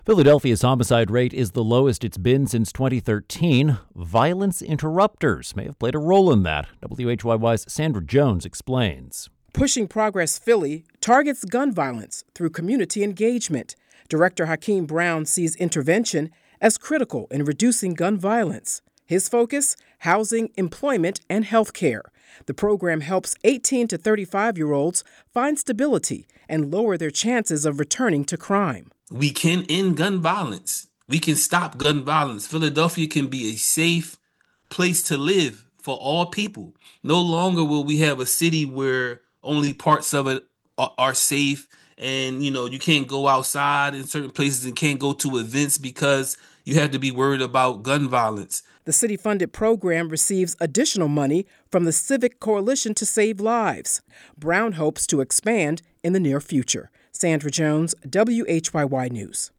Philadelphia's homicide rate is the lowest it's been since 2013. Violence interrupters may have played a role in that. WHYY's Sandra Jones explains. Pushing Progress Philly targets gun violence through community engagement. Director Hakeem Brown sees intervention as critical in reducing gun violence. His focus: housing, employment, and health care. The program helps 18 to 35-year-olds find stability and lower their chances of returning to crime. We can end gun violence. We can stop gun violence. Philadelphia can be a safe place to live for all people. No longer will we have a city where only parts of it are safe, and you can't go outside in certain places and can't go to events because you have to be worried about gun violence. The city-funded program receives additional money from the Civic Coalition to Save Lives. Brown hopes to expand in the near future. Sandra Jones, WHYY News.